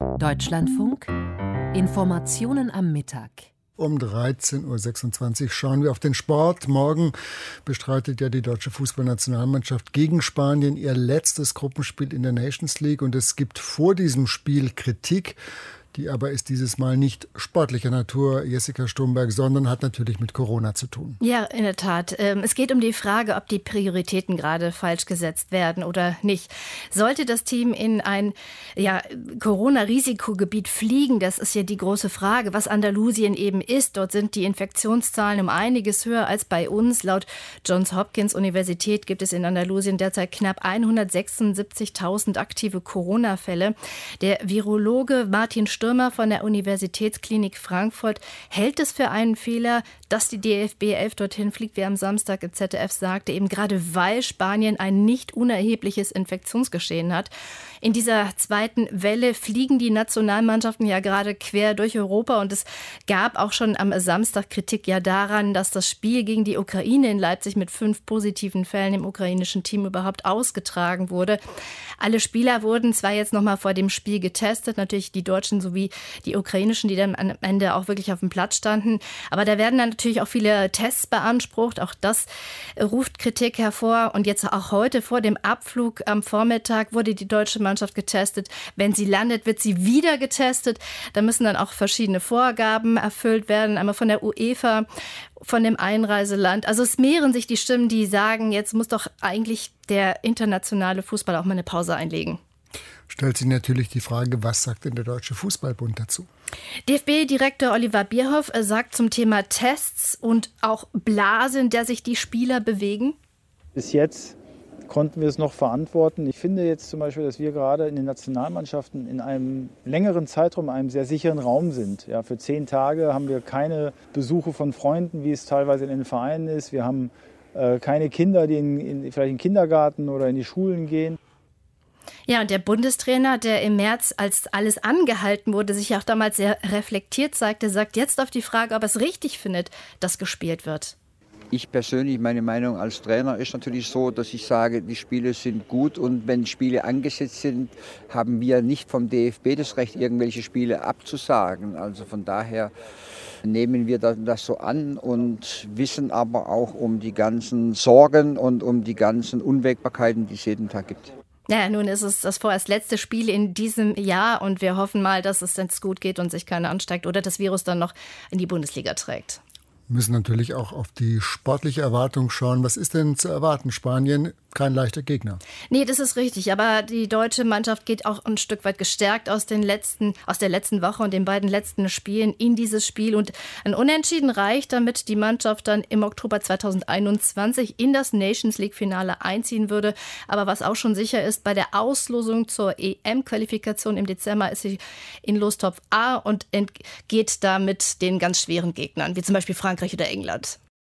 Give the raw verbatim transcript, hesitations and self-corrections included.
Deutschlandfunk Informationen am Mittag. Um dreizehn Uhr sechsundzwanzig schauen wir auf den Sport. Morgen bestreitet ja die deutsche Fußballnationalmannschaft gegen Spanien ihr letztes Gruppenspiel in der Nations League. Und es gibt vor diesem Spiel Kritik. Die aber ist dieses Mal nicht sportlicher Natur, Jessica Sturmberg, sondern hat natürlich mit Corona zu tun. Ja, in der Tat. Es geht um die Frage, ob die Prioritäten gerade falsch gesetzt werden oder nicht. Sollte das Team in ein ja, Corona-Risikogebiet fliegen, das ist ja die große Frage, was Andalusien eben ist. Dort sind die Infektionszahlen um einiges höher als bei uns. Laut Johns Hopkins Universität gibt es in Andalusien derzeit knapp hundertsechsundsiebzigtausend aktive Corona-Fälle. Der Virologe Martin Stürmer von der Universitätsklinik Frankfurt hält es für einen Fehler, dass die D F B elf dorthin fliegt, wie er am Samstag im Z D F sagte, eben gerade weil Spanien ein nicht unerhebliches Infektionsgeschehen hat. In dieser zweiten Welle fliegen die Nationalmannschaften ja gerade quer durch Europa und es gab auch schon am Samstag Kritik ja daran, dass das Spiel gegen die Ukraine in Leipzig mit fünf positiven Fällen im ukrainischen Team überhaupt ausgetragen wurde. Alle Spieler wurden zwar jetzt noch mal vor dem Spiel getestet, natürlich die Deutschen sowie die ukrainischen, die dann am Ende auch wirklich auf dem Platz standen, aber da werden dann natürlich auch viele Tests beansprucht, auch das ruft Kritik hervor und jetzt auch heute vor dem Abflug am Vormittag wurde die deutsche Mannschaft getestet. Wenn sie landet, wird sie wieder getestet. Da müssen dann auch verschiedene Vorgaben erfüllt werden, einmal von der UEFA, von dem Einreiseland. Also es mehren sich die Stimmen, die sagen, jetzt muss doch eigentlich der internationale Fußball auch mal eine Pause einlegen. Stellt sich natürlich die Frage, was sagt denn der Deutsche Fußballbund dazu? D F B-Direktor Oliver Bierhoff sagt zum Thema Tests und auch Blase, in der sich die Spieler bewegen. Bis jetzt konnten wir es noch verantworten. Ich finde jetzt zum Beispiel, dass wir gerade in den Nationalmannschaften in einem längeren Zeitraum, in einem sehr sicheren Raum sind. Ja, für zehn Tage haben wir keine Besuche von Freunden, wie es teilweise in den Vereinen ist. Wir haben äh, keine Kinder, die in, in, vielleicht in den Kindergarten oder in die Schulen gehen. Ja, und der Bundestrainer, der im März, als alles angehalten wurde, sich auch damals sehr reflektiert zeigte, sagt jetzt auf die Frage, ob er es richtig findet, dass gespielt wird. Ich persönlich, meine Meinung als Trainer ist natürlich so, dass ich sage, die Spiele sind gut und wenn Spiele angesetzt sind, haben wir nicht vom D F B das Recht, irgendwelche Spiele abzusagen. Also von daher nehmen wir das so an und wissen aber auch um die ganzen Sorgen und um die ganzen Unwägbarkeiten, die es jeden Tag gibt. Ja, nun ist es das vorerst letzte Spiel in diesem Jahr und wir hoffen mal, dass es jetzt gut geht und sich keiner ansteigt oder das Virus dann noch in die Bundesliga trägt. Wir müssen natürlich auch auf die sportliche Erwartung schauen. Was ist denn zu erwarten? Spanien, kein leichter Gegner. Nee, das ist richtig. Aber die deutsche Mannschaft geht auch ein Stück weit gestärkt aus, den letzten, aus der letzten Woche und den beiden letzten Spielen in dieses Spiel. Und ein Unentschieden reicht, damit die Mannschaft dann im Oktober zweitausendeinundzwanzig in das Nations League-Finale einziehen würde. Aber was auch schon sicher ist, bei der Auslosung zur E M-Qualifikation im Dezember ist sie in Lostopf A und entgeht damit den ganz schweren Gegnern, wie zum Beispiel Frankreich oder England.